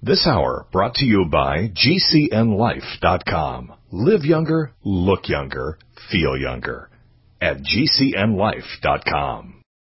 This hour brought to you by GCNLife.com. Live younger, look younger, feel younger at GCNLife.com.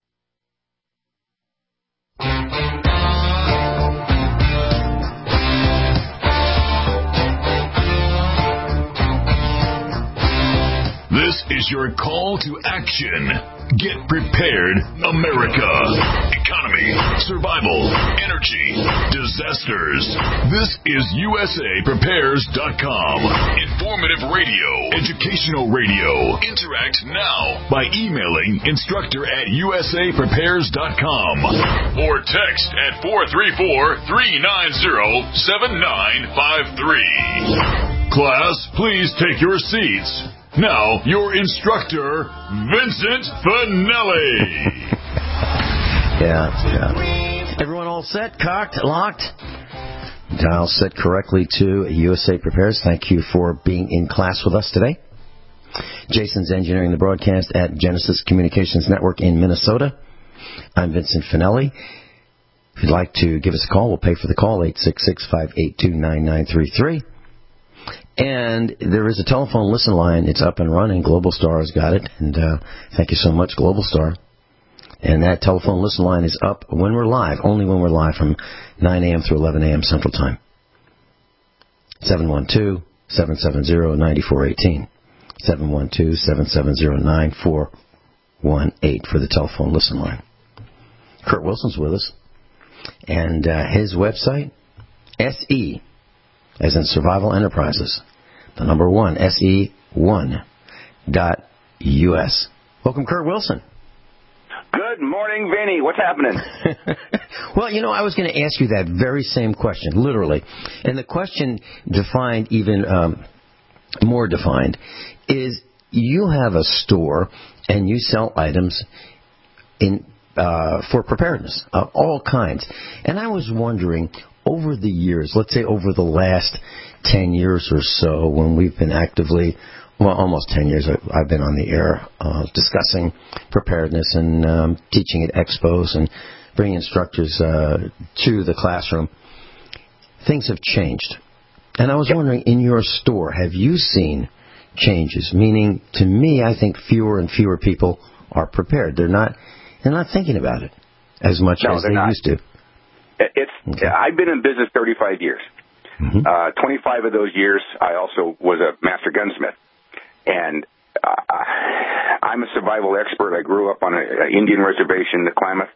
This is your call to action. Get prepared, America. Economy, survival, energy, disasters. This is USAPrepares.com. Informative radio, educational radio. Interact now by emailing instructor@USAPrepares.com or text at 434-390-7953. Class, please take your seats. Now, your instructor, Vincent Finelli. Yeah. Everyone all set, cocked, locked? Dial set correctly to USA Prepares. Thank you for being in class with us today. Jason's engineering the broadcast at Genesis Communications Network in Minnesota. I'm Vincent Finelli. If you'd like to give us a call, we'll pay for the call, 866-582-9933. And there is a telephone listen line. It's up and running. Global Star has got it. And thank you so much, Global Star. And that telephone listen line is up when we're live, only when we're live from 9 a.m. through 11 a.m. Central Time. 712-770-9418. 712-770-9418 for the telephone listen line. Kurt Wilson's with us. And his website, SE, as in Survival Enterprises, the number 1, SE1.US. Welcome, Kurt Wilson. Good morning, Vinny. What's happening? Well, I was going to ask you that very same question, literally. And the question defined, even more defined, is you have a store and you sell items for preparedness of all kinds. And I was wondering, over the years, let's say over the last 10 years or so, when we've been actively, almost 10 years, I've been on the air discussing preparedness and teaching at expos and bringing instructors to the classroom, things have changed. And I was wondering, in your store, have you seen changes? Meaning, to me, I think fewer and fewer people are prepared. They're not thinking about it as much as they used to. Okay. I've been in business 35 years. 25 of those years, I also was a master gunsmith. And I'm a survival expert. I grew up on an Indian reservation in the Klamath.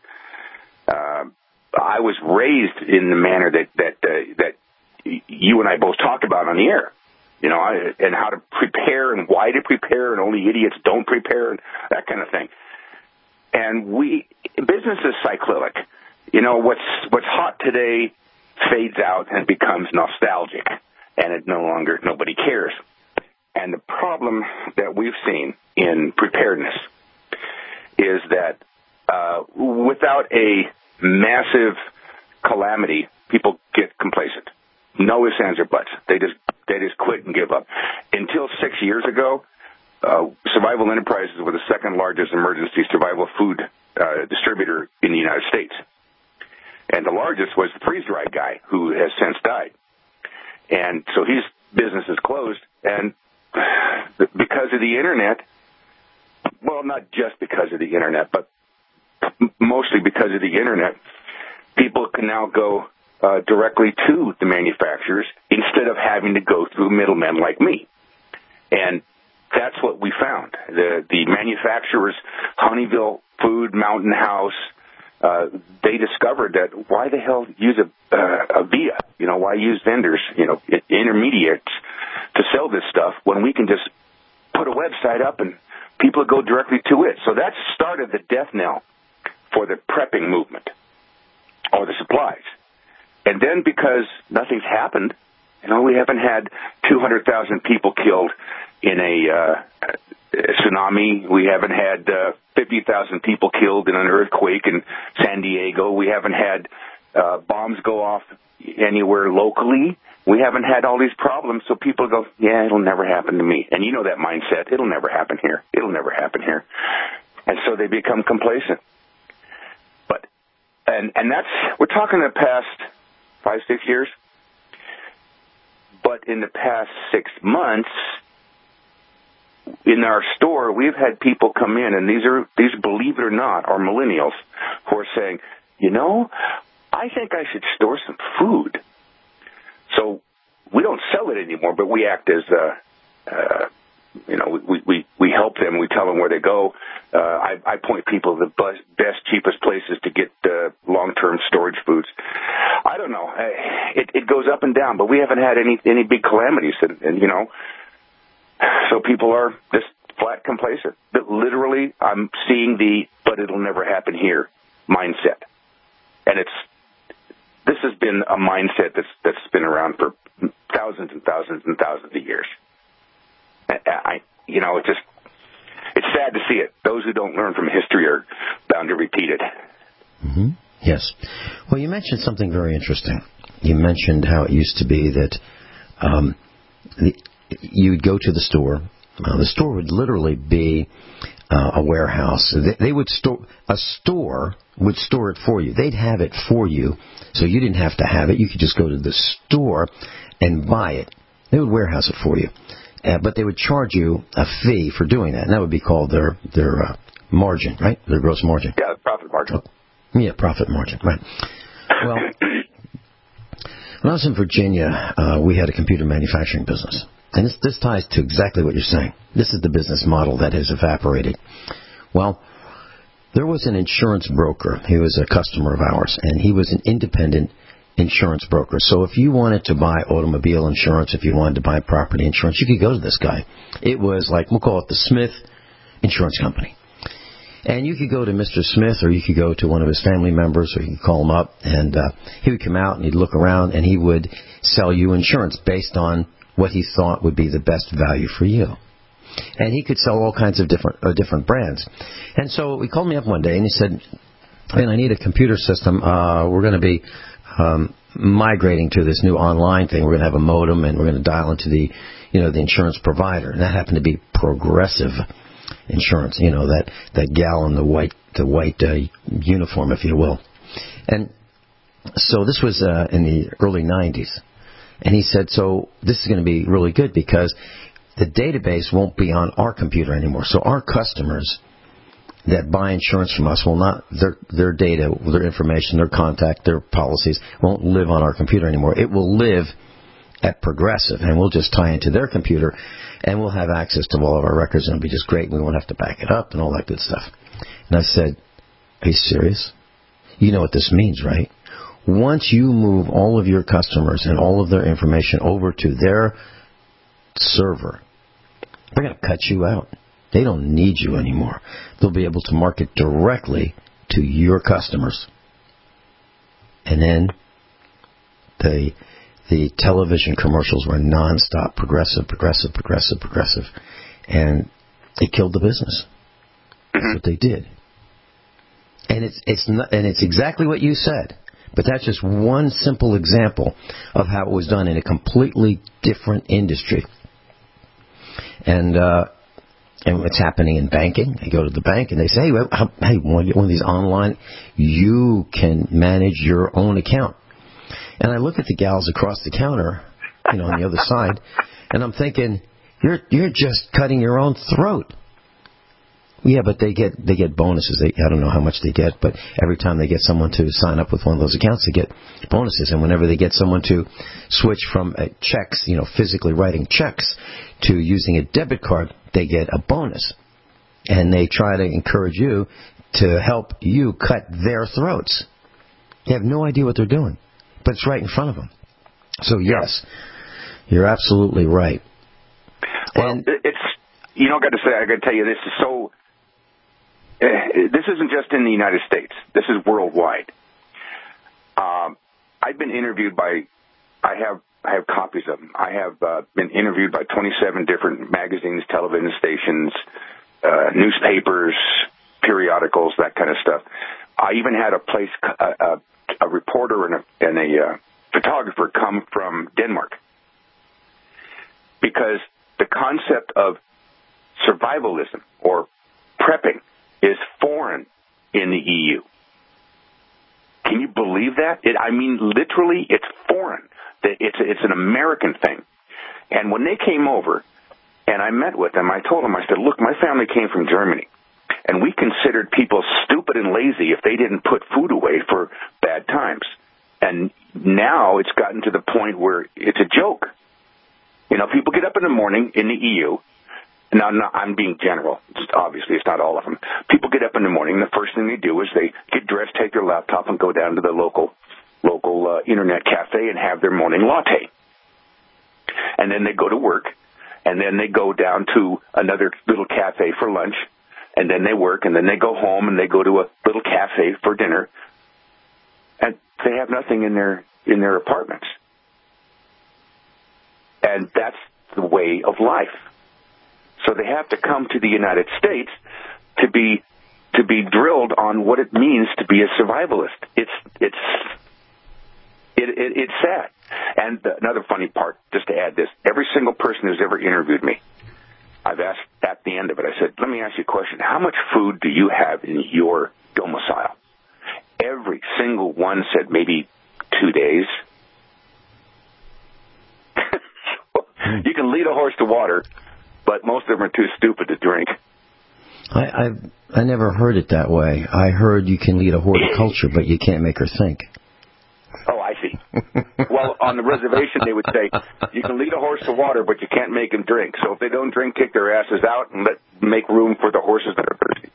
I was raised in the manner that you and I both talk about on the air. And how to prepare and why to prepare, and only idiots don't prepare, and that kind of thing. And business is cyclic. What's hot today fades out and becomes nostalgic, and nobody cares. And the problem that we've seen in preparedness is that without a massive calamity, people get complacent. No ifs, ands, or buts. They just quit and give up. Until 6 years ago, Survival Enterprises were the second largest emergency survival food distributor in the United States. And the largest was the freeze-dried guy, who has since died. And so his business is closed. And because of the Internet, well, not just because of the Internet, but mostly because of the Internet, people can now go directly to the manufacturers instead of having to go through middlemen like me. And that's what we found. The manufacturers, Honeyville Food, Mountain House, they discovered that why the hell use a VIA? Why use vendors, intermediates to sell this stuff when we can just put a website up and people go directly to it? So that started the death knell for the prepping movement or the supplies. And then because nothing's happened, we haven't had 200,000 people killed in a tsunami. We haven't had 50,000 people killed in an earthquake in San Diego. We haven't had bombs go off anywhere locally. We haven't had all these problems, so people go, yeah, it'll never happen to me. And you know that mindset. It'll never happen here. It'll never happen here. And so they become complacent. And that's, we're talking the past 5-6 years. But in the past 6 months, in our store, we've had people come in, and these, believe it or not, are millennials who are saying, I think I should store some food. So we don't sell it anymore, but we act as, we help them. We tell them where to go. I point people to the best, cheapest places to get long-term storage foods. I don't know. It goes up and down, but we haven't had any big calamities, and so people are just flat complacent. But literally, I'm seeing but it'll never happen here mindset. And this has been a mindset that's been around for thousands and thousands and thousands of years. It's sad to see it. Those who don't learn from history are bound to repeat it. Mm-hmm. Yes. Well, you mentioned something very interesting. You mentioned how it used to be that you'd go to the store. The store would literally be a warehouse. They would store. A store would store it for you. They'd have it for you, so you didn't have to have it. You could just go to the store and buy it. They would warehouse it for you, but they would charge you a fee for doing that, and that would be called their margin, right? Their gross margin. Yeah, profit margin. Yeah, profit margin, right. Well, when I was in Virginia, we had a computer manufacturing business. And this ties to exactly what you're saying. This is the business model that has evaporated. Well, there was an insurance broker. He was a customer of ours, and he was an independent insurance broker. So if you wanted to buy automobile insurance, if you wanted to buy property insurance, you could go to this guy. It was like, we'll call it the Smith Insurance Company. And you could go to Mr. Smith, or you could go to one of his family members, or you could call him up, and he would come out, and he'd look around, and he would sell you insurance based on what he thought would be the best value for you. And he could sell all kinds of different brands. And so he called me up one day, and he said, man, I need a computer system. We're going to be migrating to this new online thing. We're going to have a modem, and we're going to dial into the insurance provider. And that happened to be Progressive Insurance, that gal in the white uniform, if you will. And so this was in the early 90s. And he said, so this is going to be really good because the database won't be on our computer anymore. So our customers that buy insurance from us will not, their data, their information, their contact, their policies won't live on our computer anymore. It will live at Progressive, and we'll just tie into their computer, and we'll have access to all of our records, and it'll be just great. We won't have to back it up and all that good stuff. And I said, are you serious? You know what this means, right? Once you move all of your customers and all of their information over to their server, they're going to cut you out. They don't need you anymore. They'll be able to market directly to your customers. And then the television commercials were nonstop, progressive. And they killed the business. That's what they did. And it's exactly what you said. But that's just one simple example of how it was done in a completely different industry. And what's happening in banking, they go to the bank and they say, hey, one of these online, you can manage your own account. And I look at the gals across the counter, on the other side, and I'm thinking, you're just cutting your own throat. Yeah, but they get bonuses. I don't know how much they get, but every time they get someone to sign up with one of those accounts, they get bonuses. And whenever they get someone to switch from checks, physically writing checks, to using a debit card, they get a bonus. And they try to encourage you to help you cut their throats. They have no idea what they're doing, but it's right in front of them. So yes, you're absolutely right. Well, I got to say, I got to tell you, this is so. This isn't just in the United States. This is worldwide. I've been interviewed by. I have copies of them. I have been interviewed by 27 different magazines, television stations, newspapers, periodicals, that kind of stuff. I even had a reporter and a photographer come from Denmark, because the concept of survivalism or prepping is foreign in the EU. Can you believe that? Literally, it's foreign. It's an American thing. And when they came over and I met with them, I told them, I said, look, my family came from Germany, and we considered people stupid and lazy if they didn't put food away for bad times. And now it's gotten to the point where it's a joke. You know, people get up in the morning in the EU. Now, I'm being general. Obviously, it's not all of them. People get up in the morning, the first thing they do is they get dressed, take their laptop, and go down to the local internet cafe and have their morning latte. And then they go to work, and then they go down to another little cafe for lunch, and then they work, and then they go home, and they go to a little cafe for dinner. And they have nothing in their apartments. And that's the way of life. So they have to come to the United States to be drilled on what it means to be a survivalist. It's sad. And another funny part, just to add this, every single person who's ever interviewed me, I've asked at the end of it, I said, let me ask you a question. How much food do you have in your domicile? Every single one said maybe 2 days. You can lead a horse to water, but most of them are too stupid to drink. I never heard it that way. I heard you can lead a horticulture, but you can't make her think. Oh, I see. Well, on the reservation, they would say, you can lead a horse to water, but you can't make him drink. So if they don't drink, kick their asses out and make room for the horses that are thirsty.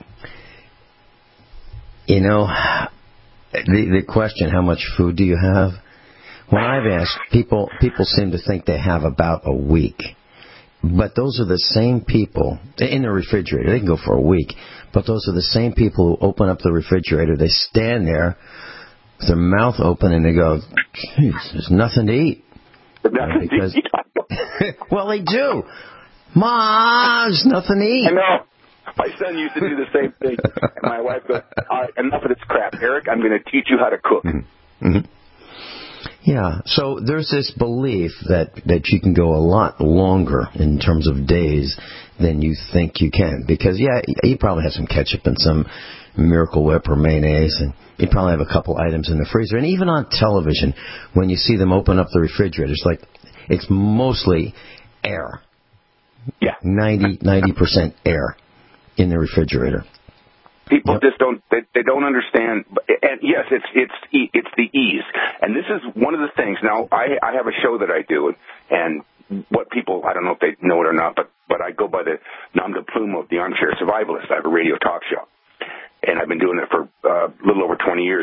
You know, the question, how much food do you have? When I've asked, people seem to think they have about a week. But those are the same people in the refrigerator. They can go for a week. But those are the same people who open up the refrigerator. They stand there with their mouth open and they go, geez, there's nothing to eat. Because, well, they do. Ma, there's nothing to eat. I know. My son used to do the same thing. And my wife goes, all right, enough of this crap, Eric. I'm going to teach you how to cook. Mm-hmm. Yeah, so there's this belief that you can go a lot longer in terms of days than you think you can. Because, yeah, you probably have some ketchup and some Miracle Whip or mayonnaise, and you probably have a couple items in the freezer. And even on television, when you see them open up the refrigerator, it's mostly air. Yeah. 90% air in the refrigerator. People just don't understand. And yes, it's the ease. And this is one of the things. Now, I have a show that I do, and what people, I don't know if they know it or not, but I go by the nom de plume of the Armchair Survivalist. I have a radio talk show, and I've been doing it for a little over 20 years.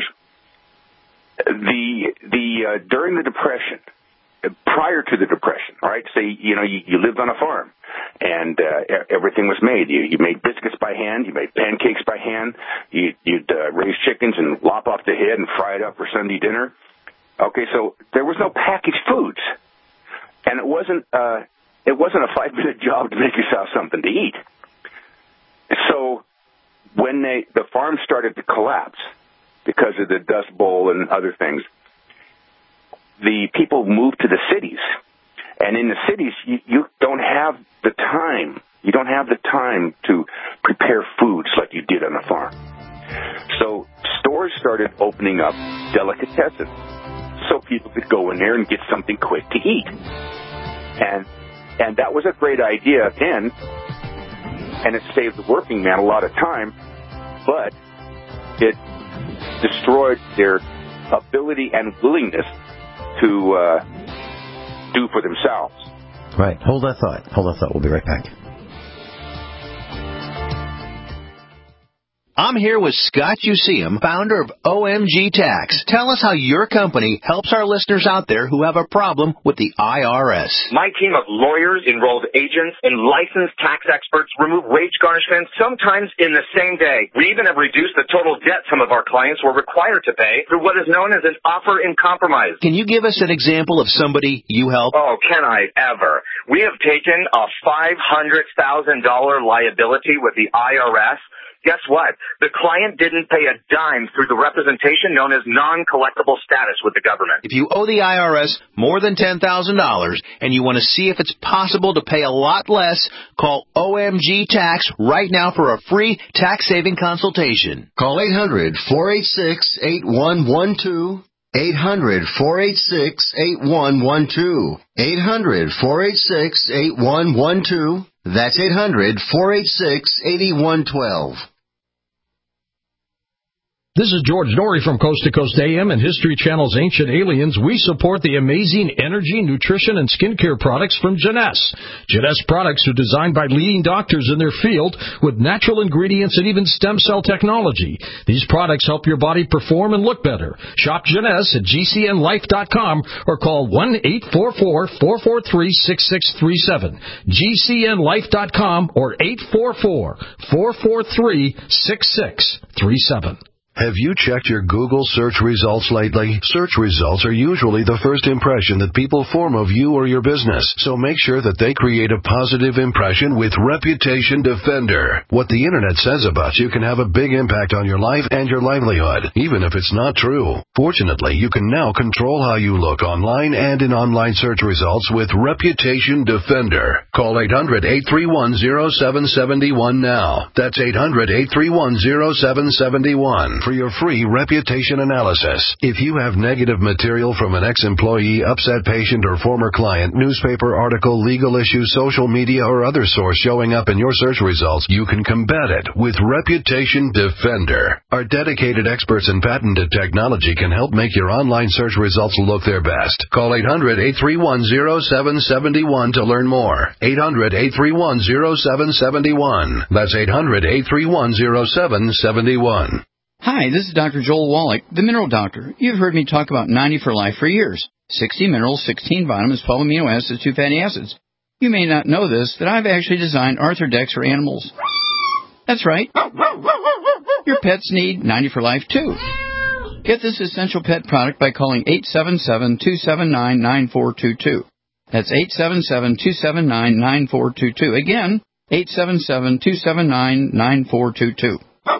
During the Depression, prior to the Depression, all right, say, you lived on a farm, and everything was made. You made biscuits by hand, you made pancakes by hand, you'd raise chickens and lop off the head and fry it up for Sunday dinner. Okay, so there was no packaged foods, and it wasn't a 5-minute job to make yourself something to eat. So when the farm started to collapse because of the Dust Bowl and other things, the people moved to the cities. And in the cities, you don't have the time. You don't have the time to prepare foods like you did on the farm. So stores started opening up delicatessen so people could go in there and get something quick to eat. And that was a great idea then, and it saved the working man a lot of time, but it destroyed their ability and willingness to do for themselves. Right. Hold that thought. We'll be right back. I'm here with Scott Useum, founder of OMG Tax. Tell us how your company helps our listeners out there who have a problem with the IRS. My team of lawyers, enrolled agents, and licensed tax experts remove wage garnishments sometimes in the same day. We even have reduced the total debt some of our clients were required to pay through what is known as an offer in compromise. Can you give us an example of somebody you help? Oh, can I ever? We have taken a $500,000 liability with the IRS. Guess what? The client didn't pay a dime through the representation known as non-collectible status with the government. If you owe the IRS more than $10,000 and you want to see if it's possible to pay a lot less, call OMG Tax right now for a free tax-saving consultation. Call 800-486-8112. 800-486-8112. 800-486-8112. That's 800-486-8112. This is George Norrie from Coast to Coast AM and History Channel's Ancient Aliens. We support the amazing energy, nutrition, and skincare products from Jeunesse. Jeunesse products are designed by leading doctors in their field with natural ingredients and even stem cell technology. These products help your body perform and look better. Shop Jeunesse at GCNlife.com or call 1-844-443-6637. GCNlife.com or 844-443-6637. Have you checked your Google search results lately? Search results are usually the first impression that people form of you or your business, so make sure that they create a positive impression with Reputation Defender. What the Internet says about you can have a big impact on your life and your livelihood, even if it's not true. Fortunately, you can now control how you look online and in online search results with Reputation Defender. Call 800-831-0771 now. That's 800-831-0771. For your free reputation analysis. If you have negative material from an ex-employee, upset patient, or former client, newspaper article, legal issue, social media, or other source showing up in your search results, you can combat it with Reputation Defender. Our dedicated experts in patented technology can help make your online search results look their best. Call 800-831-0771 to learn more. 800-831-0771. That's 800-831-0771. Hi, this is Dr. Joel Wallach, the Mineral Doctor. You've heard me talk about 90 for Life for years. 60 minerals, 16 vitamins, 12 amino acids, 2 fatty acids. You may not know this, that I've actually designed Arthrodex for animals. That's right. Your pets need 90 for Life, too. Get this essential pet product by calling 877-279-9422. That's 877-279-9422. Again, 877-279-9422.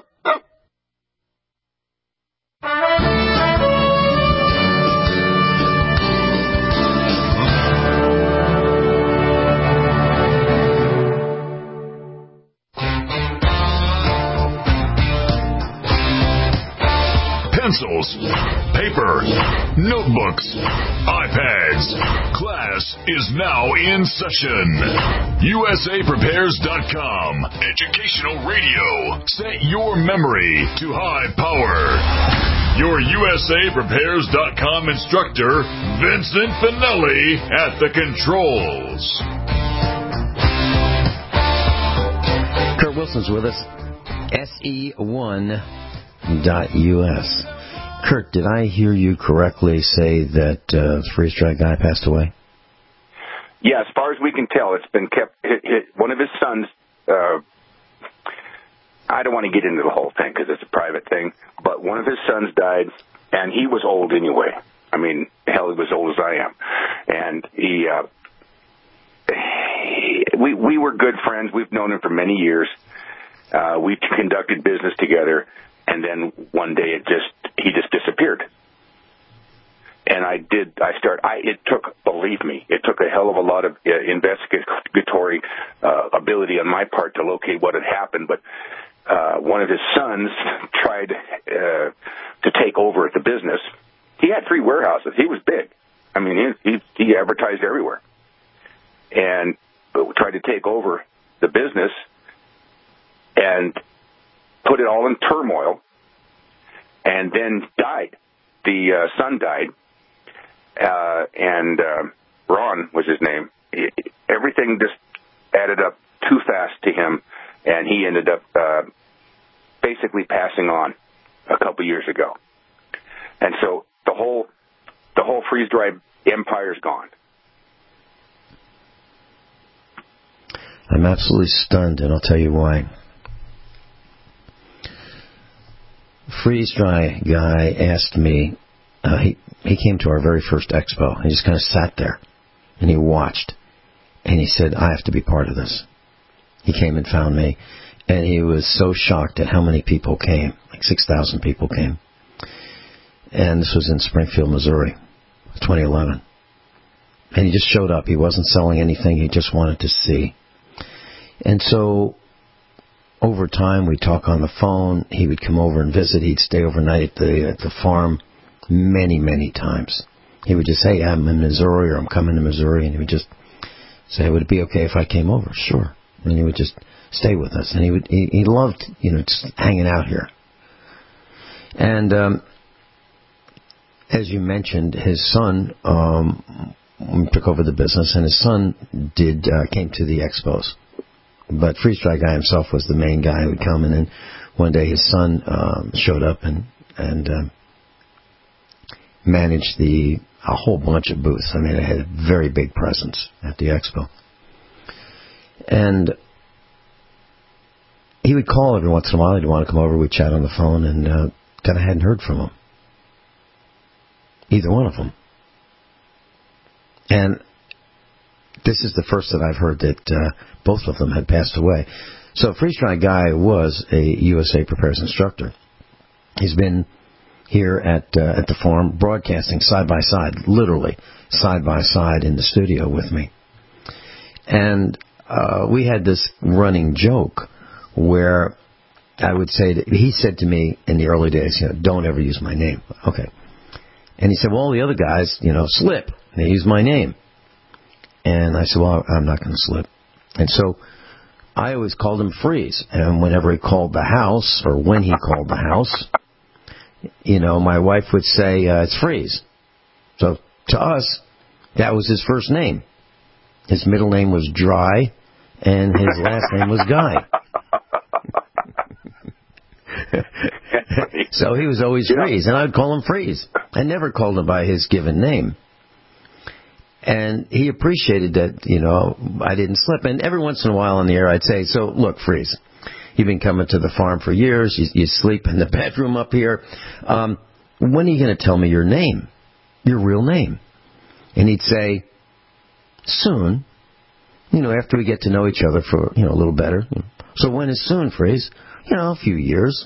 Pencils, paper, notebooks, iPads. Class is now in session. USAPrepares.com. Educational radio. Set your memory to high power. Your USAPrepares.com instructor, Vincent Finelli, at the controls. Kurt Wilson's with us. SE1.US. Kurt, did I hear you correctly say that freeze-dried guy passed away? Yeah, as far as we can tell, it's been kept. One of his sons, I don't want to get into the whole thing because it's a private thing, but one of his sons died, and he was old anyway. I mean, hell, he was old as I am. And we were good friends. We've known him for many years. We conducted business together. And then one day he just disappeared. And it took, believe me, it took a hell of a lot of investigatory ability on my part to locate what had happened. But one of his sons tried to take over the business. He had 3 warehouses. He was big. I mean, he advertised everywhere. And tried to take over the business and put it all in turmoil, and then died. The son died, and Ron was his name. Everything just added up too fast to him, and he ended up basically passing on a couple years ago. And so the whole freeze-dried empire's gone. I'm absolutely stunned, and I'll tell you why. Freeze-dry guy asked me, he came to our very first expo. He just kind of sat there, and he watched, and he said, I have to be part of this. He came and found me, and he was so shocked at how many people came. Like 6,000 people came. And this was in Springfield, Missouri, 2011. And he just showed up. He wasn't selling anything. He just wanted to see. And so over time, we'd talk on the phone. He would come over and visit. He'd stay overnight at the farm. many, many times. He would just say, I'm in Missouri, or I'm coming to Missouri, and he would just say, would it be okay if I came over? Sure. And he would just stay with us. And he loved, just hanging out here. And as you mentioned, his son took over the business, and his son came to the expos. But Freeze Dry Guy himself was the main guy who would come, and then one day his son showed up and managed a whole bunch of booths. I mean, it had a very big presence at the expo. And he would call every once in a while. He'd want to come over. We'd chat on the phone, and kind of hadn't heard from him. Either one of them. And this is the first that I've heard that both of them had passed away. So Freeze Dry Guy was a USA Prepares instructor. He's been here at the farm broadcasting side by side, literally side by side in the studio with me. And we had this running joke where I would say that he said to me in the early days, don't ever use my name. Okay. And he said, well, all the other guys, slip. And they use my name. And I said, well, I'm not going to slip. And so I always called him Freeze. And whenever he called the house, or when he called the house, my wife would say, it's Freeze. So to us, that was his first name. His middle name was Dry, and his last name was Guy. So he was always Freeze, and I'd call him Freeze. I never called him by his given name. And he appreciated that, I didn't slip. And every once in a while on the air, I'd say, so, look, Freeze, you've been coming to the farm for years. You sleep in the bedroom up here. When are you going to tell me your name, your real name? And he'd say, soon, after we get to know each other for, a little better. So when is soon, Freeze? A few years.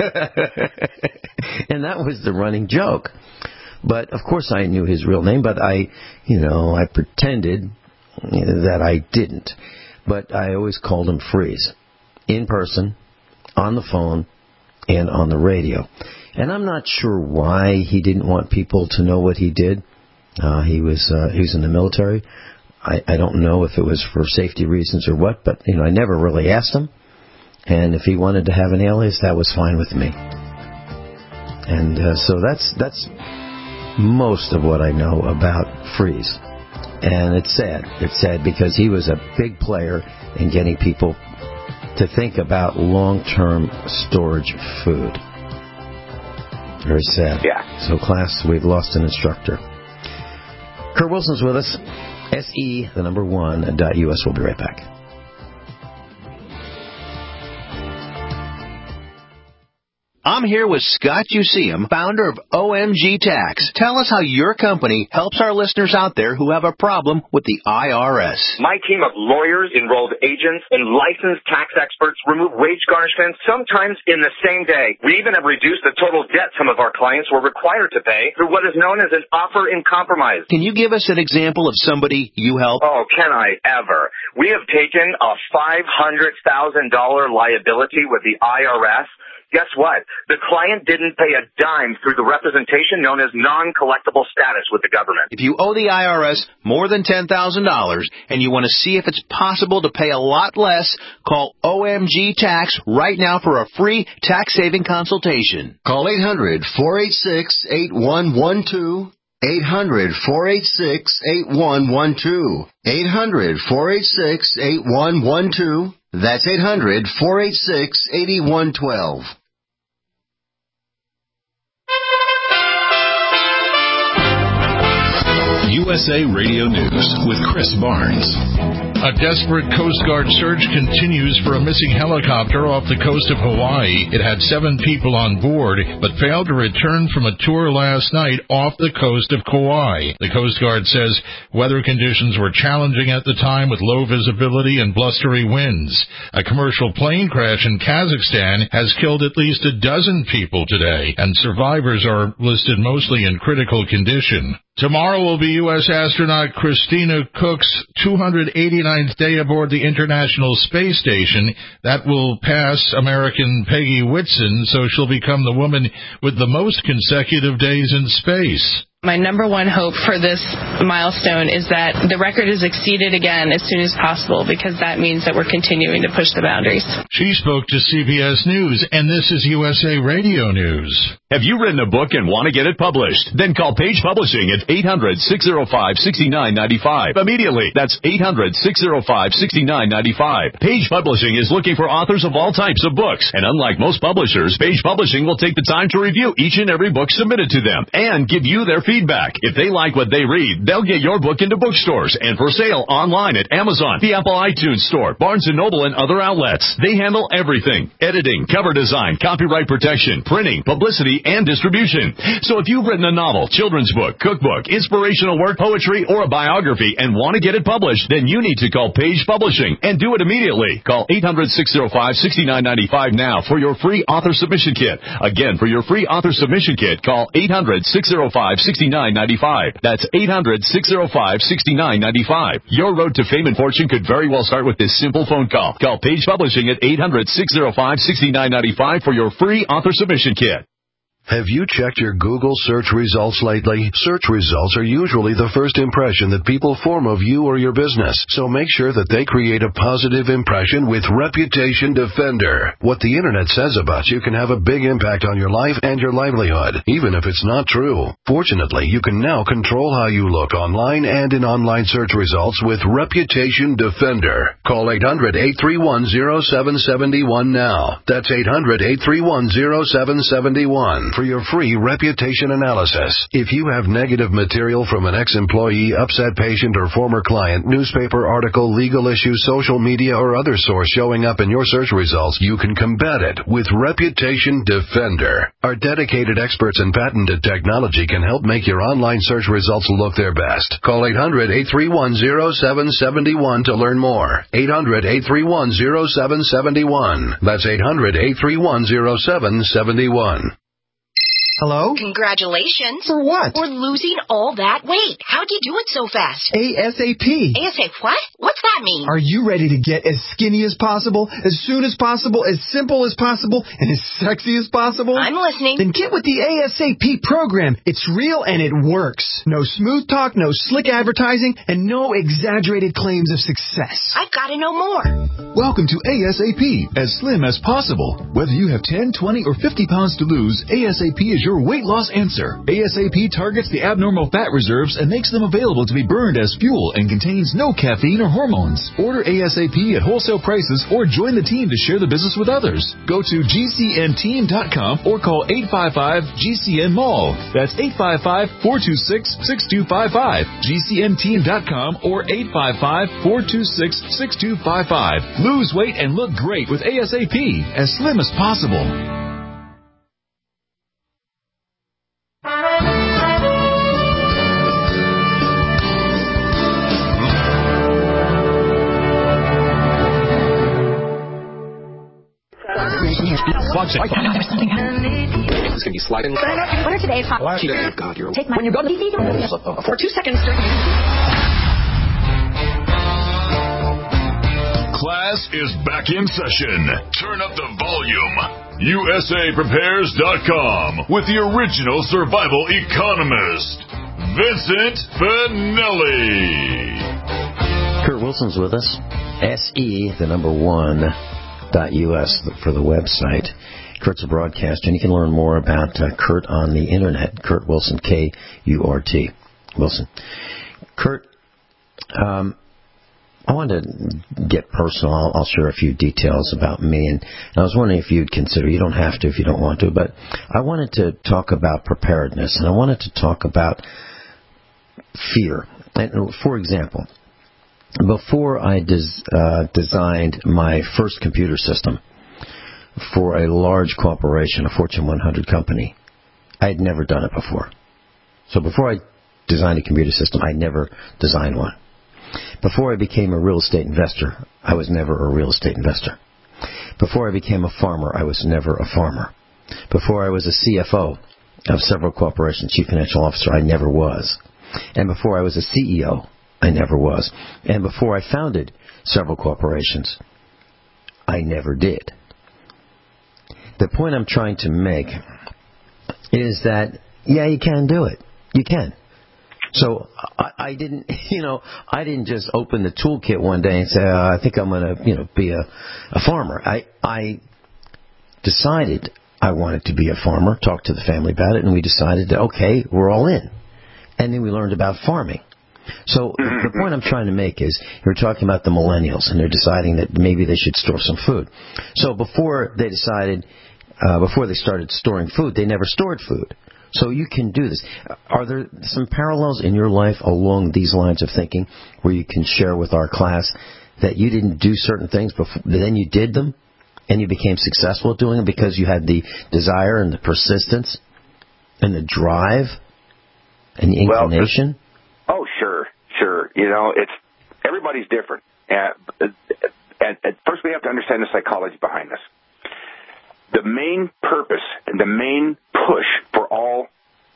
And that was the running joke. But, of course, I knew his real name, but I pretended that I didn't. But I always called him Freeze. In person, on the phone, and on the radio. And I'm not sure why he didn't want people to know what he did. He was in the military. I don't know if it was for safety reasons or what, but, I never really asked him. And if he wanted to have an alias, that was fine with me. And so that's most of what I know about Freeze. And it's sad. It's sad because he was a big player in getting people to think about long-term storage food. Very sad. Yeah. So, class, we've lost an instructor. Kurt Wilson's with us. SE1.US. We'll be right back. I'm here with Scott Useum, founder of OMG Tax. Tell us how your company helps our listeners out there who have a problem with the IRS. My team of lawyers, enrolled agents, and licensed tax experts remove wage garnishments sometimes in the same day. We even have reduced the total debt some of our clients were required to pay through what is known as an offer in compromise. Can you give us an example of somebody you help? Oh, can I ever? We have taken a $500,000 liability with the IRS. Guess what? The client didn't pay a dime through the representation known as non-collectible status with the government. If you owe the IRS more than $10,000 and you want to see if it's possible to pay a lot less, call OMG Tax right now for a free tax-saving consultation. Call 800-486-8112. 800-486-8112. 800-486-8112. That's 800-486-8112. USA Radio News with Chris Barnes. A desperate Coast Guard search continues for a missing helicopter off the coast of Hawaii. It had 7 people on board, but failed to return from a tour last night off the coast of Kauai. The Coast Guard says weather conditions were challenging at the time with low visibility and blustery winds. A commercial plane crash in Kazakhstan has killed at least 12 people today, and survivors are listed mostly in critical condition. Tomorrow will be U.S. astronaut Christina Koch's 289th day aboard the International Space Station. That will pass American Peggy Whitson, so she'll become the woman with the most consecutive days in space. My number one hope for this milestone is that the record is exceeded again as soon as possible, because that means that we're continuing to push the boundaries. She spoke to CBS News, and this is USA Radio News. Have you written a book and want to get it published? Then call Page Publishing at 800-605-6995. Immediately. That's 800-605-6995. Page Publishing is looking for authors of all types of books. And unlike most publishers, Page Publishing will take the time to review each and every book submitted to them and give you their feedback. If they like what they read, they'll get your book into bookstores and for sale online at Amazon, the Apple iTunes Store, Barnes & Noble, and other outlets. They handle everything: editing, cover design, copyright protection, printing, publicity, and distribution. So if you've written a novel, children's book, cookbook, inspirational work, poetry, or a biography and want to get it published, then you need to call Page Publishing and do it immediately. Call 800-605-6995 now for your free author submission kit. Again, for your free author submission kit, call 800-605-6995. That's 800-605-6995. Your road to fame and fortune could very well start with this simple phone call. Call Page Publishing at 800-605-6995 for your free author submission kit. Have you checked your Google search results lately? Search results are usually the first impression that people form of you or your business, so make sure that they create a positive impression with Reputation Defender. What the Internet says about you can have a big impact on your life and your livelihood, even if it's not true. Fortunately, you can now control how you look online and in online search results with Reputation Defender. Call 800-831-0771 now. That's 800-831-0771. For your free reputation analysis. If you have negative material from an ex-employee, upset patient, or former client, newspaper article, legal issue, social media, or other source showing up in your search results, you can combat it with Reputation Defender. Our dedicated experts in patented technology can help make your online search results look their best. Call 800-831-0771 to learn more. 800-831-0771. That's 800-831-0771. Hello? Congratulations. For what? For losing all that weight. How'd you do it so fast? ASAP. ASAP what? What's that mean? Are you ready to get as skinny as possible, as soon as possible, as simple as possible, and as sexy as possible? I'm listening. Then get with the ASAP program. It's real and it works. No smooth talk, no slick advertising, and no exaggerated claims of success. I've got to know more. Welcome to ASAP, as slim as possible. Whether you have 10, 20, or 50 pounds to lose, ASAP is your weight loss answer. ASAP targets the abnormal fat reserves and makes them available to be burned as fuel and contains no caffeine or hormones. Order ASAP at wholesale prices or join the team to share the business with others. Go to GCNteam.com or call 855-GCN-MALL. That's 855-426-6255. GCNteam.com or 855-426-6255. Lose weight and look great with ASAP, as slim as possible. This is going to be sliding. What are today's hot? God, you're... Take my... When you go to for 2 seconds. Class is back in session. Turn up the volume. USAPrepares.com with the original survival economist, Vincent Finelli. Kurt Wilson's with us. SE1.US for the website. Kurt's a broadcaster, and you can learn more about Kurt on the internet. Kurt Wilson, K-U-R-T. Wilson. Kurt, I wanted to get personal. I'll share a few details about me, and I was wondering if you'd consider, you don't have to if you don't want to, but I wanted to talk about preparedness, and I wanted to talk about fear. And for example, before I designed my first computer system for a large corporation, a Fortune 100 company, I had never done it before. So before I designed a computer system, I never designed one. Before I became a real estate investor, I was never a real estate investor. Before I became a farmer, I was never a farmer. Before I was a CFO of several corporations, chief financial officer, I never was. And before I was a CEO, I never was. And before I founded several corporations, I never did. The point I'm trying to make is that, yeah, you can do it. You can. So I didn't just open the toolkit one day and say, I think I'm going to, be a farmer. I decided I wanted to be a farmer, talked to the family about it, and we decided that, okay, we're all in. And then we learned about farming. So the point I'm trying to make is, you're talking about the millennials, and they're deciding that maybe they should store some food. So before they started storing food, they never stored food. So you can do this. Are there some parallels in your life along these lines of thinking where you can share with our class that you didn't do certain things before, but then you did them and you became successful at doing them because you had the desire and the persistence and the drive and the inclination? Well, sure. It's everybody's different. And first we have to understand the psychology behind this. The main purpose and the main push for all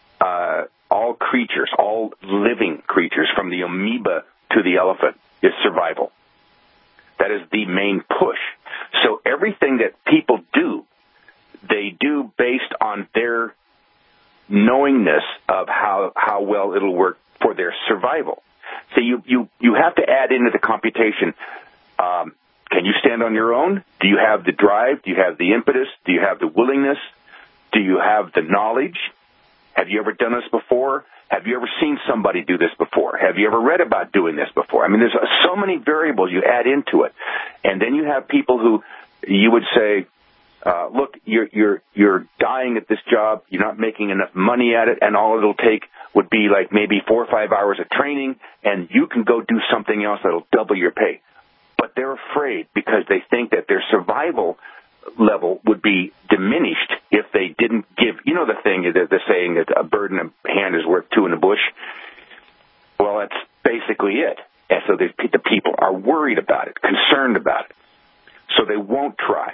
creatures, all living creatures, from the amoeba to the elephant, is survival. That is the main push. So everything that people do, they do based on their knowingness of how well it'll work for their survival. So you have to add into the computation, can you stand on your own? Do you have the drive? Do you have the impetus? Do you have the willingness? Do you have the knowledge? Have you ever done this before? Have you ever seen somebody do this before? Have you ever read about doing this before? I mean, there's so many variables you add into it. And then you have people who you would say, look, you're dying at this job. You're not making enough money at it, and all it'll take would be like maybe 4 or 5 hours of training, and you can go do something else that'll double your pay. But they're afraid because they think that their survival level would be diminished if they didn't give, the thing, the saying that a bird in a hand is worth two in the bush. Well, that's basically it. And so the people are worried about it, concerned about it. So they won't try.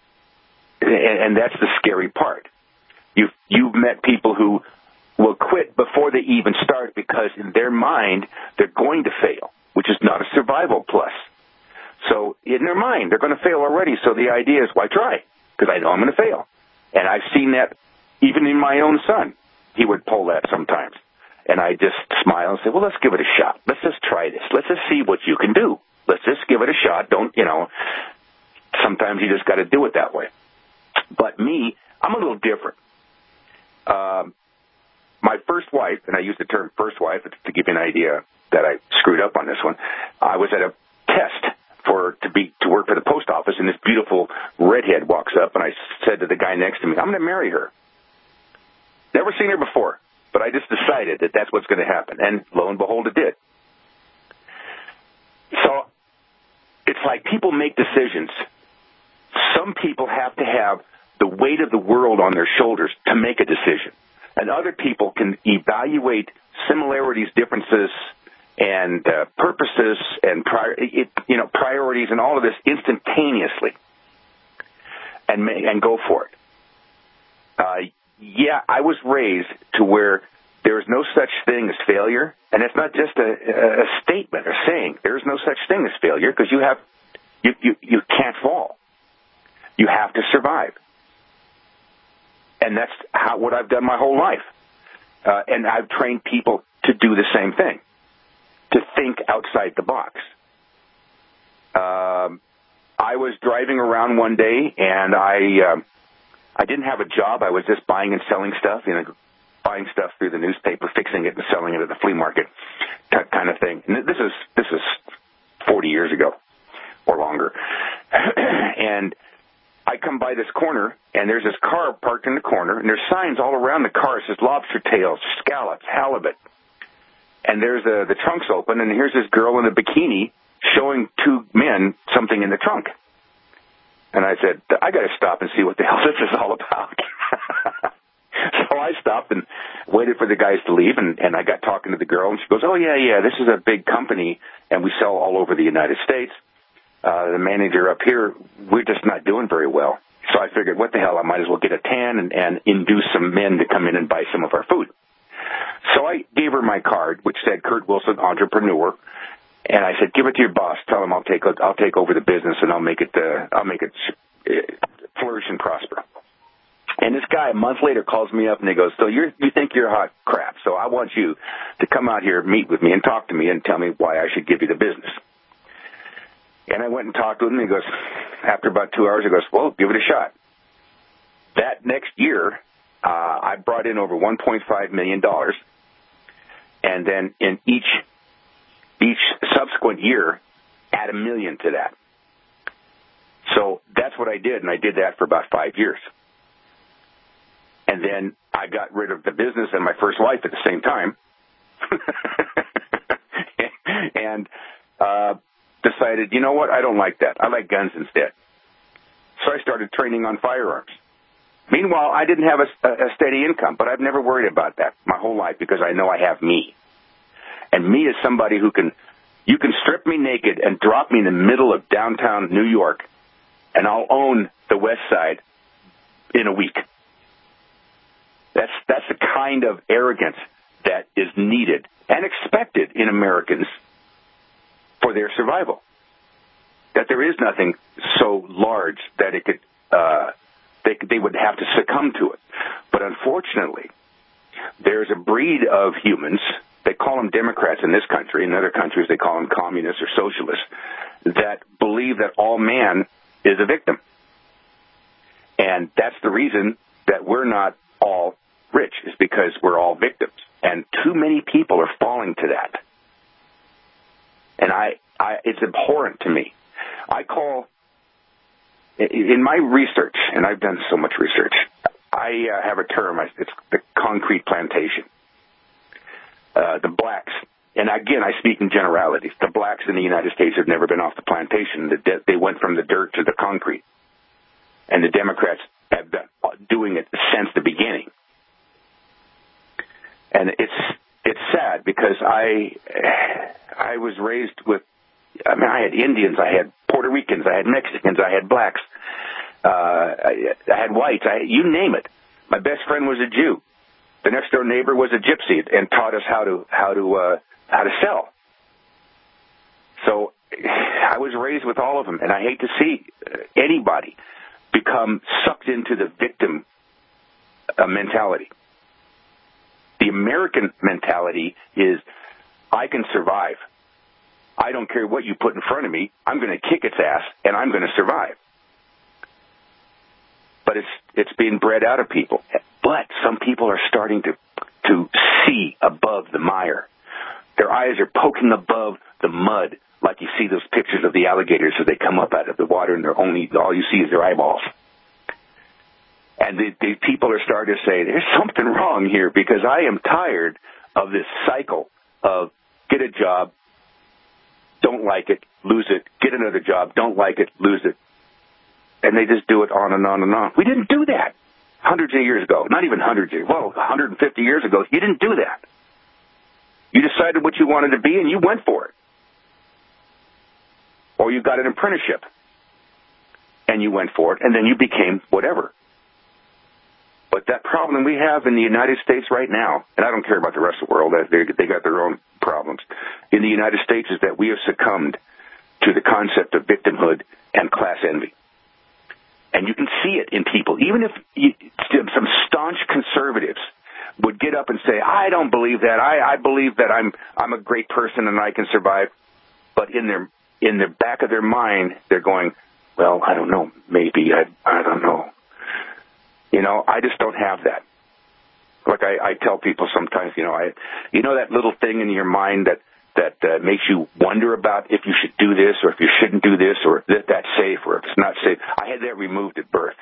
And that's the scary part. You've met people who will quit before they even start because in their mind they're going to fail, which is not a survival plus. So in their mind, they're going to fail already. So the idea is, why try? Because I know I'm going to fail. And I've seen that even in my own son. He would pull that sometimes. And I just smile and say, well, let's give it a shot. Let's just try this. Let's just see what you can do. Let's just give it a shot. Sometimes you just got to do it that way. But me, I'm a little different. My first wife, and I use the term first wife to give you an idea that I screwed up on this one. I was at a test to work for the post office, and this beautiful redhead walks up, and I said to the guy next to me, I'm going to marry her. Never seen her before, but I just decided that that's what's going to happen, and lo and behold, it did. So it's like people make decisions. Some people have to have the weight of the world on their shoulders to make a decision, and other people can evaluate similarities, differences, and purposes and priorities and all of this instantaneously, and go for it. I was raised to where there is no such thing as failure, and it's not just a statement or saying. There is no such thing as failure because you can't fall. You have to survive, and that's what I've done my whole life. And I've trained people to do the same thing, to think outside the box. I was driving around one day, and I didn't have a job. I was just buying and selling stuff, buying stuff through the newspaper, fixing it and selling it at the flea market, kind of thing. And this is 40 years ago or longer. And I come by this corner, and there's this car parked in the corner, and there's signs all around the car. It says lobster tails, scallops, halibut. And there's the trunk's open, and here's this girl in a bikini showing two men something in the trunk. And I said, I got to stop and see what the hell this is all about. So I stopped and waited for the guys to leave, and I got talking to the girl, and she goes, oh, yeah, this is a big company, and we sell all over the United States. The manager up here, we're just not doing very well. So I figured, what the hell, I might as well get a tan and induce some men to come in and buy some of our food. So I gave her my card, which said Kurt Wilson, entrepreneur, and I said, "Give it to your boss. Tell him I'll take over the business and I'll make it flourish and prosper." And this guy a month later calls me up and he goes, "So you think you're hot crap? So I want you to come out here, meet with me, and talk to me and tell me why I should give you the business." And I went and talked to him, and he goes, after about 2 hours, he goes, "Well, give it a shot." That next year, I brought in over $1.5 million, and then in each subsequent year, add $1 million to that. So that's what I did, and I did that for about 5 years. And then I got rid of the business and my first wife at the same time, and decided, you know what, I don't like that. I like guns instead. So I started training on firearms. Meanwhile, I didn't have a steady income, but I've never worried about that my whole life because I know I have me. And me is somebody you can strip me naked and drop me in the middle of downtown New York, and I'll own the West Side in a week. That's the kind of arrogance that is needed and expected in Americans for their survival. That there is nothing so large that it could they would have to succumb to it. But unfortunately, there's a breed of humans, they call them Democrats in this country, in other countries they call them communists or socialists, that believe that all man is a victim. And that's the reason that we're not all rich, is because we're all victims. And too many people are falling to that. And it's abhorrent to me. In my research, and I've done so much research, I have a term, it's the concrete plantation. The blacks, and again, I speak in generalities, the blacks in the United States have never been off the plantation. They went from the dirt to the concrete. And the Democrats have been doing it since the beginning. And it's sad because I was raised with, I had Indians, I had Puerto Ricans, I had Mexicans, I had blacks, I had whites, you name it. My best friend was a Jew. The next door neighbor was a gypsy and taught us how to sell. So I was raised with all of them, and I hate to see anybody become sucked into the victim mentality. The American mentality is, I can survive. I don't care what you put in front of me. I'm going to kick its ass, and I'm going to survive. But it's being bred out of people. But some people are starting to see above the mire. Their eyes are poking above the mud, like you see those pictures of the alligators as they come up out of the water, and all you see is their eyeballs. And the people are starting to say, there's something wrong here, because I am tired of this cycle of get a job, don't like it, lose it, get another job, don't like it, lose it. And they just do it on and on and on. We didn't do that hundreds of years ago. Not even hundreds of years. Well, 150 years ago, you didn't do that. You decided what you wanted to be, and you went for it. Or you got an apprenticeship, and you went for it, and then you became whatever. But that problem we have in the United States right now, and I don't care about the rest of the world, they got their own problems, in the United States is that we have succumbed to the concept of victimhood and class envy. And you can see it in people. Even if some staunch conservatives would get up and say, I don't believe that. I believe that I'm a great person and I can survive. But in the back of their mind, they're going, well, I don't know, maybe, I don't know. You know, I just don't have that. Like I tell people sometimes, you know that little thing in your mind that makes you wonder about if you should do this or if you shouldn't do this or if that's safe or if it's not safe. I had that removed at birth.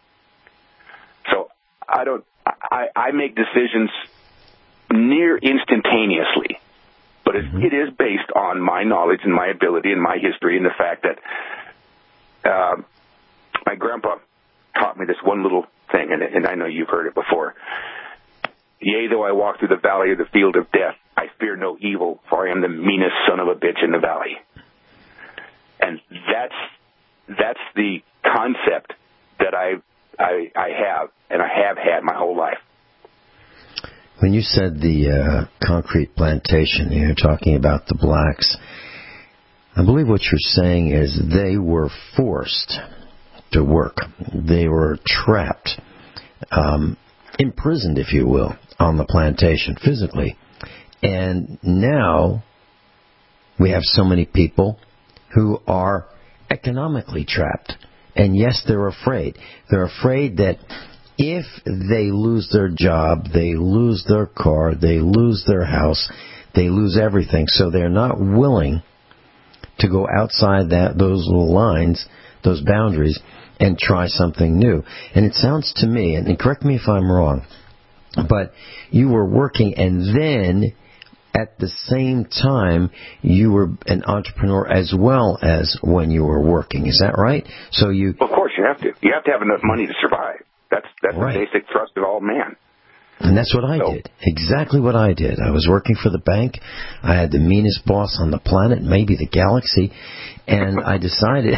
So I make decisions near instantaneously, but it is based on my knowledge and my ability and my history and the fact that my grandpa taught me this one little thing, and I know you've heard it before. Yea, though I walk through the valley of the field of death, I fear no evil, for I am the meanest son of a bitch in the valley. And that's the concept that I have, and I have had my whole life. When you said the concrete plantation, you're talking about the blacks. I believe what you're saying is they were forced to work. They were trapped, imprisoned, if you will, on the plantation physically. And now we have so many people who are economically trapped. And yes, they're afraid. They're afraid that if they lose their job, they lose their car, they lose their house, they lose everything. So they're not willing to go outside those little lines, those boundaries, and try something new. And it sounds to me, and correct me if I'm wrong, but you were working and then at the same time you were an entrepreneur as well as when you were working. Is that right? So you... Of course you have to. You have to have enough money to survive. That's right. The basic thrust of all man. And that's what I did. Exactly what I did. I was working for the bank. I had the meanest boss on the planet, maybe the galaxy. And I decided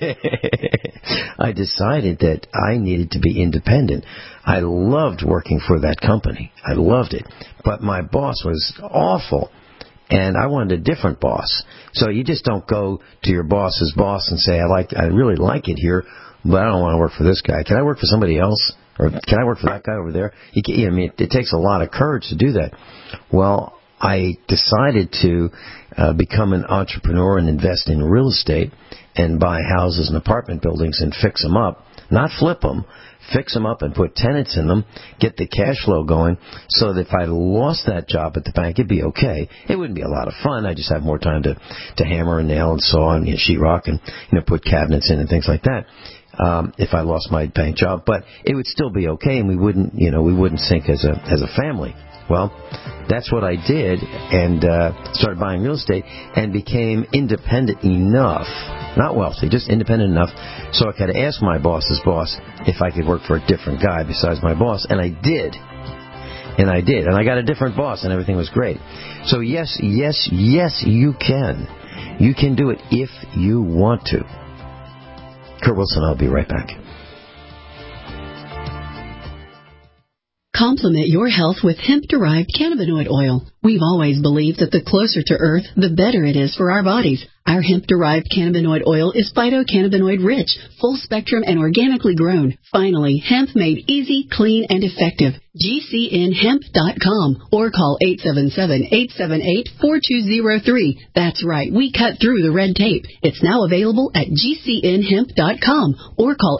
that I needed to be independent. I loved working for that company. I loved it. But my boss was awful. And I wanted a different boss. So you just don't go to your boss's boss and say, I really like it here, but I don't want to work for this guy. Can I work for somebody else? Or can I work for that guy over there? It takes a lot of courage to do that. Well, I decided to become an entrepreneur and invest in real estate and buy houses and apartment buildings and fix them up. Not flip them. Fix them up and put tenants in them, get the cash flow going, so that if I lost that job at the bank, it'd be okay. It wouldn't be a lot of fun. I'd just have more time to hammer and nail and saw and sheetrock and put cabinets in and things like that. If I lost my bank job, but it would still be okay, and we wouldn't sink as a family. Well, that's what I did, and started buying real estate, and became independent enough, not wealthy, just independent enough, so I could ask my boss's boss if I could work for a different guy besides my boss, and I did. And I got a different boss, and everything was great. So yes, you can. You can do it if you want to. Kurt Wilson, I'll be right back. Complement your health with hemp-derived cannabinoid oil. We've always believed that the closer to Earth, the better it is for our bodies. Our hemp-derived cannabinoid oil is phytocannabinoid-rich, full-spectrum, and organically grown. Finally, hemp made easy, clean, and effective. GCNhemp.com or call 877-878-4203. That's right, we cut through the red tape. It's now available at GCNhemp.com or call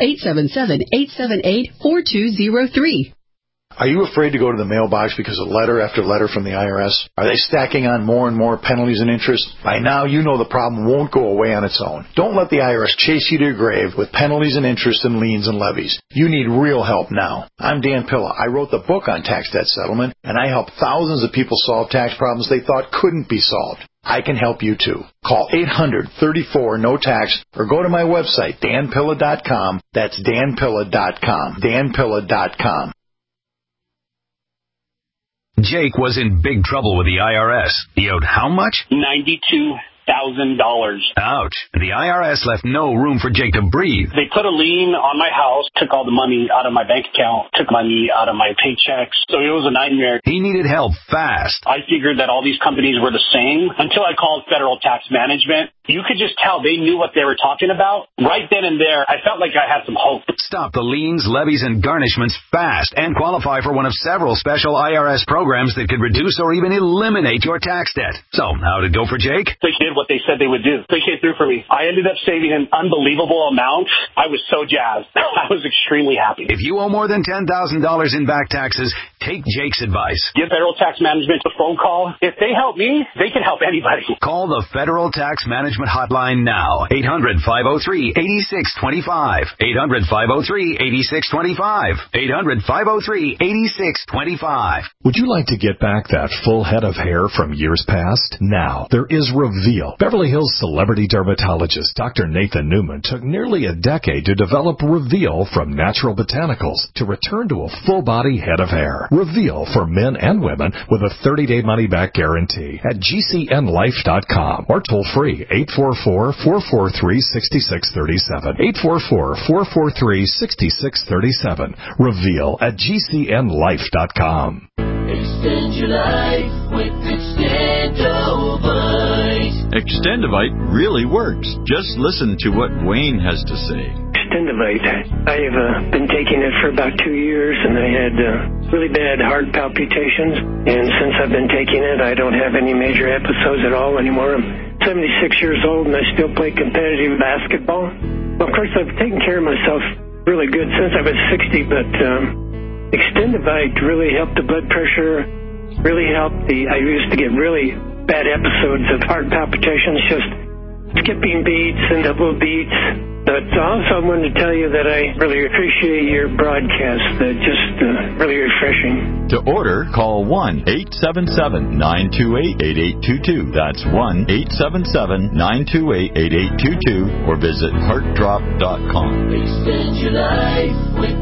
877-878-4203. Are you afraid to go to the mailbox because of letter after letter from the IRS? Are they stacking on more and more penalties and interest? By now, you know the problem won't go away on its own. Don't let the IRS chase you to your grave with penalties and interest and liens and levies. You need real help now. I'm Dan Pilla. I wrote the book on tax debt settlement, and I help thousands of people solve tax problems they thought couldn't be solved. I can help you too. Call 800-34-NO-TAX or go to my website, danpilla.com. That's danpilla.com. danpilla.com. Jake was in big trouble with the IRS. He owed how much? $92,000. Ouch. The IRS left no room for Jake to breathe. They put a lien on my house, took all the money out of my bank account, took money out of my paychecks. So it was a nightmare. He needed help fast. I figured that all these companies were the same until I called Federal Tax Management. You could just tell they knew what they were talking about. Right then and there, I felt like I had some hope. Stop the liens, levies, and garnishments fast and qualify for one of several special IRS programs that could reduce or even eliminate your tax debt. So, how'd it go for Jake? They did what they said they would do. They came through for me. I ended up saving an unbelievable amount. I was so jazzed. I was extremely happy. If you owe more than $10,000 in back taxes, take Jake's advice. Give Federal Tax Management a phone call. If they help me, they can help anybody. Call the Federal Tax Management hotline now. 800-503-8625. 800-503-8625. 800-503-8625. Would you like to get back that full head of hair from years past? Now, there is Reveal. Beverly Hills celebrity dermatologist Dr. Nathan Newman took nearly a decade to develop Reveal from natural botanicals to return to a full-body head of hair. Reveal for men and women with a 30-day money-back guarantee at GCNlife.com or toll-free 844-443-6637. 844-443-6637. Reveal at GCNlife.com. Extend your life with Extendovite. Extendovite really works. Just listen to what Wayne has to say. Extendovite. I have been taking it for about 2 years, and I had really bad heart palpitations. And since I've been taking it, I don't have any major episodes at all anymore. I'm 76 years old, and I still play competitive basketball. Well, of course, I've taken care of myself really good since I was 60, but Extendovite really helped the blood pressure, really helped I used to get really bad episodes of heart palpitations, just skipping beats and double beats. But also I wanted to tell you that I really appreciate your broadcast. Just really refreshing. To order, call 1-877-928-8822. That's 1-877-928-8822 or visit heartdrop.com. Extend your life with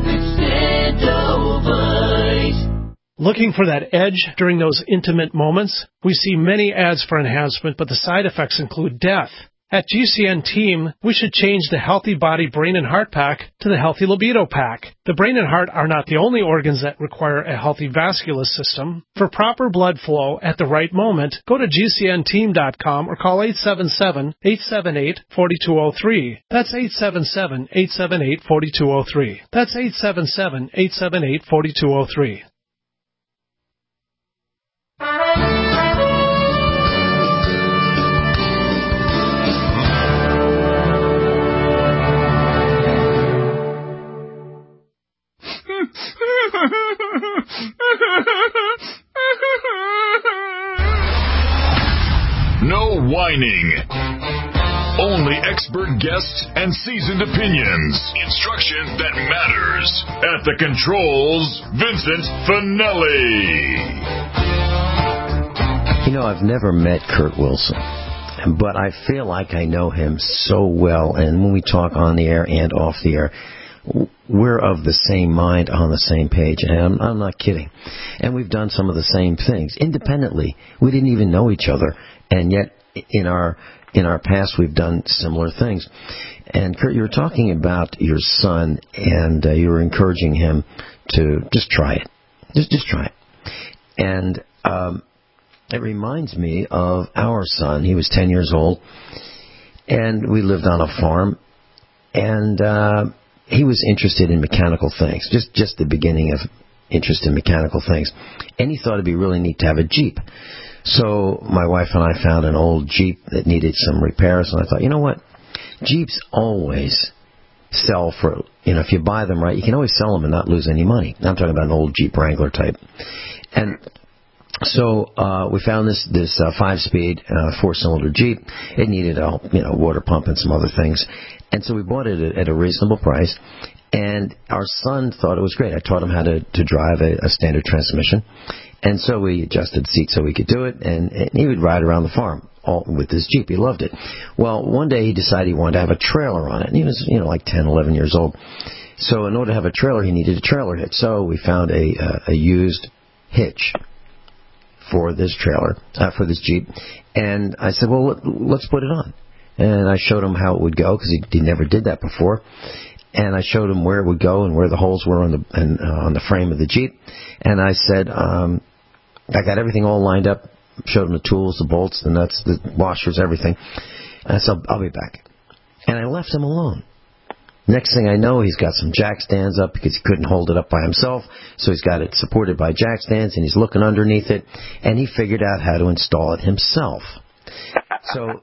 Extendovite. Looking for that edge during those intimate moments? We see many ads for enhancement, but the side effects include death. At GCN Team, we should change the Healthy Body Brain and Heart Pack to the Healthy Libido Pack. The brain and heart are not the only organs that require a healthy vascular system. For proper blood flow at the right moment, go to GCNteam.com or call 877-878-4203. That's 877-878-4203. That's 877-878-4203. No whining. Only expert guests and seasoned opinions. Instruction that matters. At the controls, Vincent Finelli. You know, I've never met Kurt Wilson, but I feel like I know him so well, and when we talk on the air and off the air, we're of the same mind, on the same page, and I'm not kidding. And we've done some of the same things independently. We didn't even know each other, and yet in our past we've done similar things. And Kurt, you were talking about your son, and you were encouraging him to just try it. Just try it. And it reminds me of our son. He was 10 years old, and we lived on a farm, and he was interested in mechanical things, just the beginning of interest in mechanical things. And he thought it'd be really neat to have a Jeep. So my wife and I found an old Jeep that needed some repairs, and I thought, you know what? Jeeps always sell for, if you buy them right, you can always sell them and not lose any money. I'm talking about an old Jeep Wrangler type. And so we found this 5-speed 4-cylinder Jeep. It needed a water pump and some other things. And so we bought it at a reasonable price, and our son thought it was great. I taught him how to drive a standard transmission, and so we adjusted seats so we could do it, and he would ride around the farm with his Jeep. He loved it. Well, one day he decided he wanted to have a trailer on it, and he was, like 10, 11 years old. So in order to have a trailer, he needed a trailer hitch. So we found a used hitch for this trailer, for this Jeep, and I said, well, let's put it on. And I showed him how it would go, because he never did that before. And I showed him where it would go and where the holes were on the frame of the Jeep. And I said, I got everything all lined up. Showed him the tools, the bolts, the nuts, the washers, everything. And I said, I'll be back. And I left him alone. Next thing I know, he's got some jack stands up because he couldn't hold it up by himself. So he's got it supported by jack stands, and he's looking underneath it. And he figured out how to install it himself. So,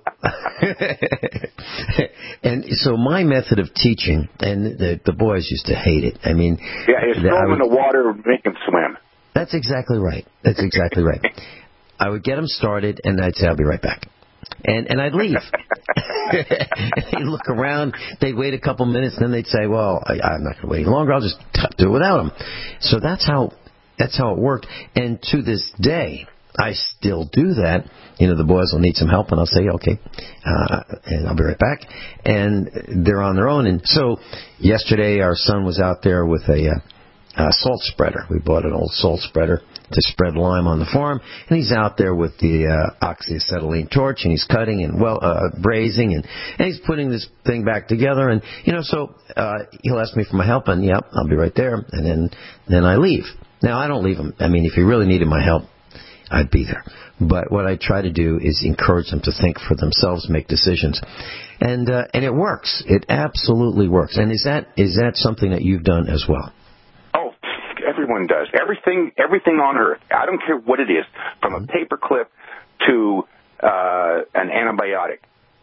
and so my method of teaching, and the boys used to hate it. I mean, it's throw him in the water, make him swim. That's exactly right. That's exactly right. I would get them started, and I'd say, I'll be right back. And I'd leave. They'd look around, they'd wait a couple minutes, and then they'd say, well, I'm not going to wait any longer, I'll just do it without them. So that's how it worked. And to this day, I still do that. The boys will need some help, and I'll say, okay, and I'll be right back. And they're on their own. And so yesterday, our son was out there with a salt spreader. We bought an old salt spreader to spread lime on the farm, and he's out there with the oxyacetylene torch, and he's cutting and brazing, and he's putting this thing back together, and so he'll ask me for my help, and yep, I'll be right there, and then I leave. Now I don't leave him. I mean, if he really needed my help, I'd be there. But what I try to do is encourage them to think for themselves, make decisions, and it works. It absolutely works. And is that something that you've done as well? Oh, everyone does. Everything on earth. I don't care what it is, from a paperclip to an antibiotic.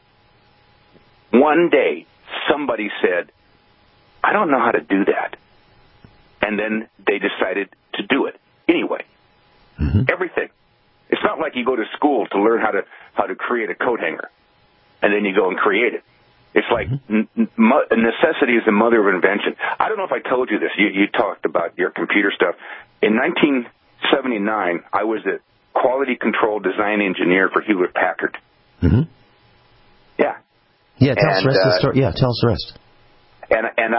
One day, somebody said, "I don't know how to do that," and then they decided to do it anyway. Mm-hmm. Everything. It's not like you go to school to learn how to create a coat hanger, and then you go and create it. It's like necessity is the mother of invention. I don't know if I told you this. You talked about your computer stuff. In 1979, I was a quality control design engineer for Hewlett Packard. Mm-hmm. Yeah. Yeah. Tell us the rest of the story. Yeah. Tell us the rest. And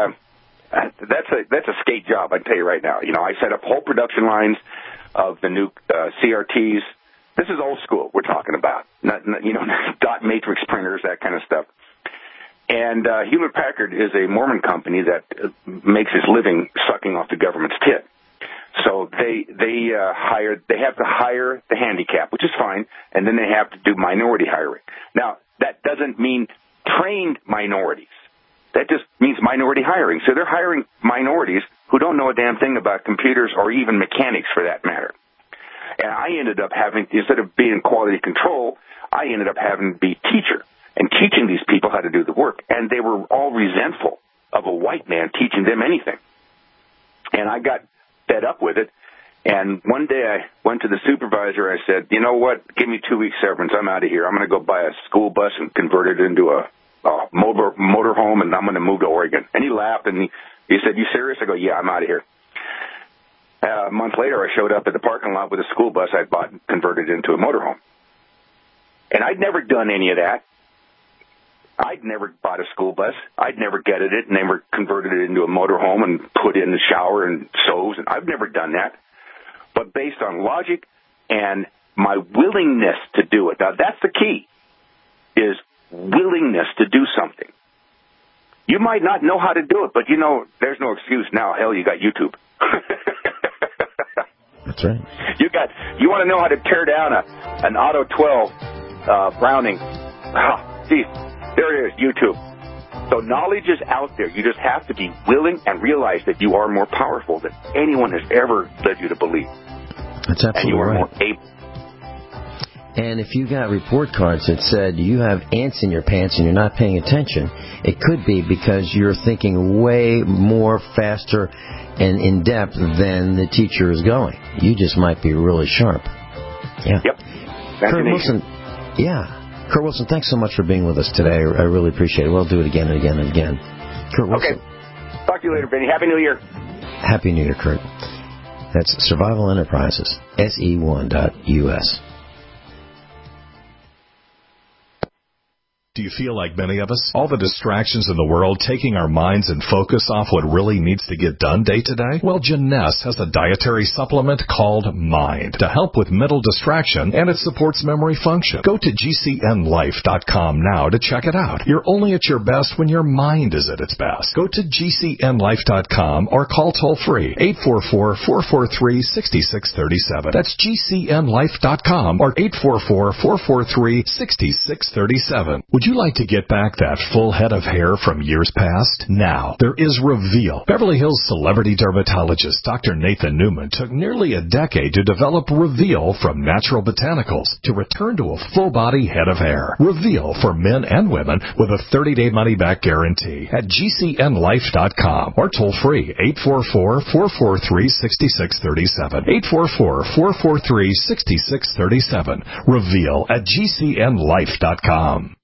that's a skate job, I can tell you right now. I set up whole production lines of the new CRTs. This is old school we're talking about, not dot matrix printers, that kind of stuff. And Hewlett Packard is a Mormon company that makes its living sucking off the government's tit. So they have to hire the handicap, which is fine, and then they have to do minority hiring. Now, that doesn't mean trained minorities. That just means minority hiring. So they're hiring minorities who don't know a damn thing about computers or even mechanics for that matter. And I ended up having, instead of being quality control, I ended up having to be teacher and teaching these people how to do the work. And they were all resentful of a white man teaching them anything. And I got fed up with it. And one day I went to the supervisor. I said, "You know what? Give me 2 weeks severance. I'm out of here. I'm going to go buy a school bus and convert it into a motor home, and I'm going to move to Oregon." And he laughed, and he said, "You serious?" I go, "Yeah, I'm out of here." A month later, I showed up at the parking lot with a school bus I'd bought and converted into a motorhome. And I'd never done any of that. I'd never bought a school bus. I'd never gutted it, never converted it into a motorhome and put in the shower and stoves. And I've never done that. But based on logic and my willingness to do it. Now, that's the key, is willingness to do something. You might not know how to do it, but there's no excuse now. Hell, you got YouTube. That's right. You want to know how to tear down an Auto 12 Browning. Geez, there it is, YouTube. So knowledge is out there. You just have to be willing and realize that you are more powerful than anyone has ever led you to believe. That's absolutely and you are right. More able. And if you got report cards that said you have ants in your pants and you're not paying attention, it could be because you're thinking way more faster and in depth than the teacher is going. You just might be really sharp. Yeah. Yep. Kurt Wilson. Yeah. Kurt Wilson, thanks so much for being with us today. I really appreciate it. We'll do it again and again and again. Kurt Wilson. Okay. Talk to you later, Benny. Happy New Year. Happy New Year, Kurt. That's Survival Enterprises, SE1.US. Do you feel like many of us? All the distractions in the world taking our minds and focus off what really needs to get done day to day? Well, Jeunesse has a dietary supplement called Mind to help with mental distraction, and it supports memory function. Go to GCNlife.com now to check it out. You're only at your best when your mind is at its best. Go to GCNlife.com or call toll-free 844-443-6637. That's GCNlife.com or 844-443-6637. Would you like to get back that full head of hair from years past? Now, there is Reveal. Beverly Hills celebrity dermatologist Dr. Nathan Newman took nearly a decade to develop Reveal from natural botanicals to return to a full-body head of hair. Reveal for men and women with a 30-day money-back guarantee at GCNlife.com or toll-free 844-443-6637. 844-443-6637. Reveal at GCNlife.com.